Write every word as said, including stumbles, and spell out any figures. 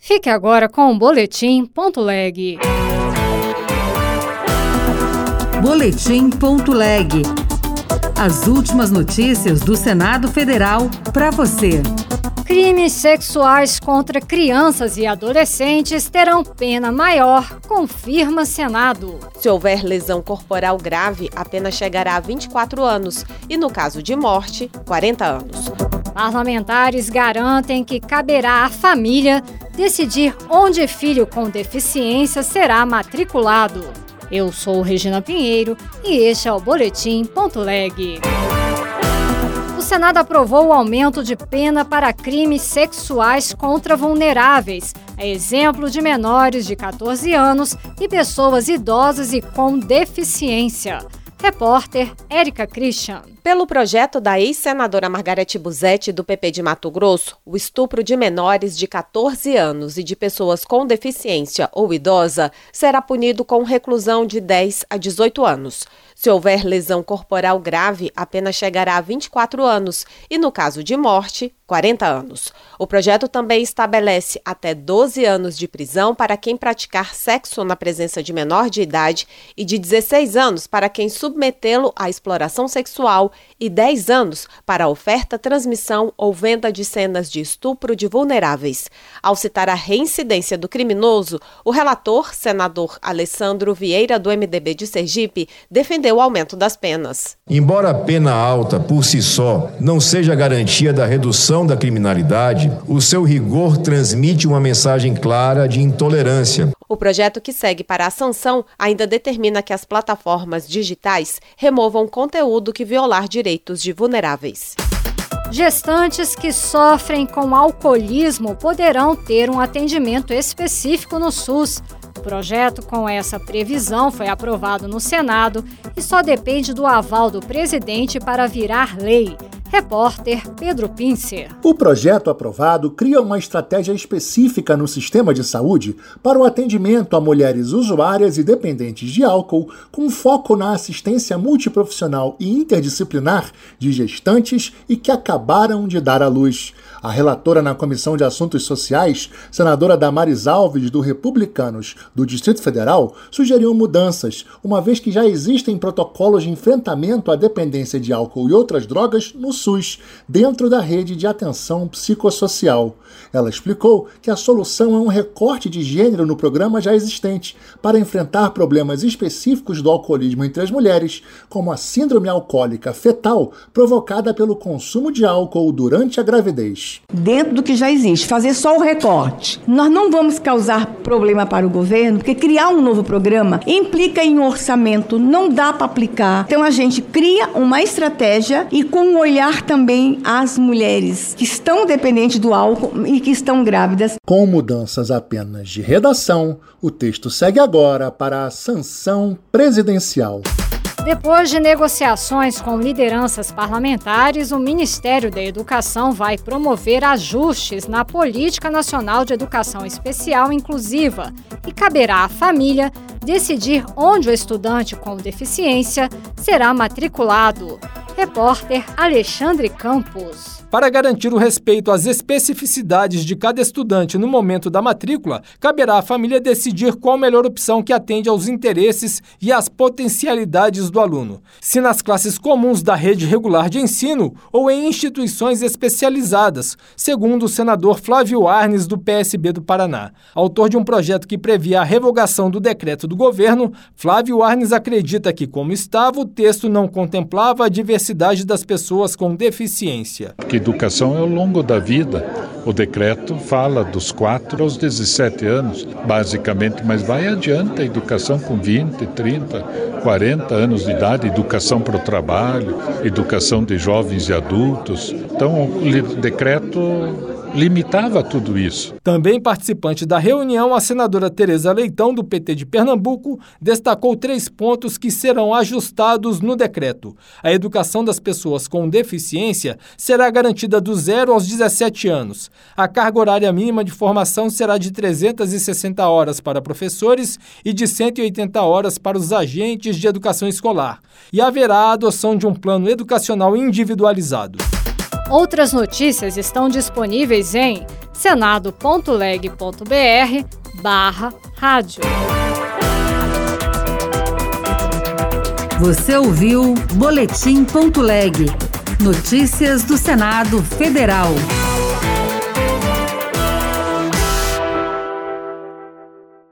Fique agora com o Boletim Ponto Leg. Boletim Ponto Leg. As últimas notícias do Senado Federal para você. Crimes sexuais contra crianças e adolescentes terão pena maior, confirma Senado. Se houver lesão corporal grave, a pena chegará a vinte e quatro anos e, no caso de morte, quarenta anos. Parlamentares garantem que caberá à família decidir onde filho com deficiência será matriculado. Eu sou Regina Pinheiro e este é o Boletim Ponto Leg. O Senado aprovou o aumento de pena para crimes sexuais contra vulneráveis, a exemplo de menores de catorze anos e pessoas idosas e com deficiência. Repórter Érica Christian. Pelo projeto da ex-senadora Margarete Busetti, do P P de Mato Grosso, o estupro de menores de catorze anos e de pessoas com deficiência ou idosa será punido com reclusão de dez a dezoito anos. Se houver lesão corporal grave, a pena chegará a vinte e quatro anos e, no caso de morte, quarenta anos. O projeto também estabelece até doze anos de prisão para quem praticar sexo na presença de menor de idade e de dezesseis anos para quem submetê-lo à exploração sexual e dez anos para a oferta, transmissão ou venda de cenas de estupro de vulneráveis. Ao citar a reincidência do criminoso, o relator, senador Alessandro Vieira, do M D B de Sergipe, defendeu o aumento das penas. Embora a pena alta, por si só, não seja garantia da redução da criminalidade, o seu rigor transmite uma mensagem clara de intolerância. O projeto que segue para a sanção ainda determina que as plataformas digitais removam conteúdo que violar direitos de vulneráveis. Gestantes que sofrem com alcoolismo poderão ter um atendimento específico no SUS. O projeto com essa previsão foi aprovado no Senado e só depende do aval do presidente para virar lei. Repórter Pedro Pincer. O projeto aprovado cria uma estratégia específica no sistema de saúde para o atendimento a mulheres usuárias e dependentes de álcool, com foco na assistência multiprofissional e interdisciplinar de gestantes e que acabaram de dar à luz. A relatora na Comissão de Assuntos Sociais, senadora Damares Alves, do Republicanos do Distrito Federal, sugeriu mudanças, uma vez que já existem protocolos de enfrentamento à dependência de álcool e outras drogas no SUS, dentro da rede de atenção psicossocial. Ela explicou que a solução é um recorte de gênero no programa já existente, para enfrentar problemas específicos do alcoolismo entre as mulheres, como a síndrome alcoólica fetal provocada pelo consumo de álcool durante a gravidez. Dentro do que já existe, fazer só o recorte. Nós não vamos causar problema para o governo, porque criar um novo programa implica em um orçamento, não dá para aplicar. Então a gente cria uma estratégia e com um olhar também às mulheres que estão dependentes do álcool e que estão grávidas. Com mudanças apenas de redação, o texto segue agora para a sanção presidencial. Depois de negociações com lideranças parlamentares, o Ministério da Educação vai promover ajustes na Política Nacional de Educação Especial Inclusiva e caberá à família decidir onde o estudante com deficiência será matriculado. Repórter Alexandre Campos. Para garantir o respeito às especificidades de cada estudante no momento da matrícula, caberá à família decidir qual a melhor opção que atende aos interesses e às potencialidades do aluno. Se nas classes comuns da rede regular de ensino ou em instituições especializadas, segundo o senador Flávio Arnes, do P S B do Paraná. Autor de um projeto que previa a revogação do decreto do governo, Flávio Arnes acredita que, como estava, o texto não contemplava a diversidade das pessoas com deficiência. Porque educação é ao longo da vida. O decreto fala dos quatro aos dezessete anos, basicamente, mas vai adiante a educação com vinte, trinta, quarenta anos de idade, educação para o trabalho, educação de jovens e adultos. Então, o decreto limitava tudo isso. Também participante da reunião, a senadora Tereza Leitão, do P T de Pernambuco, destacou três pontos que serão ajustados no decreto. A educação das pessoas com deficiência será garantida do zero aos dezessete anos. A carga horária mínima de formação será de trezentas e sessenta horas para professores e de cento e oitenta horas para os agentes de educação escolar. E haverá a adoção de um plano educacional individualizado. Outras notícias estão disponíveis em senado ponto leg ponto br barra rádio. Você ouviu Boletim ponto leg. Notícias do Senado Federal.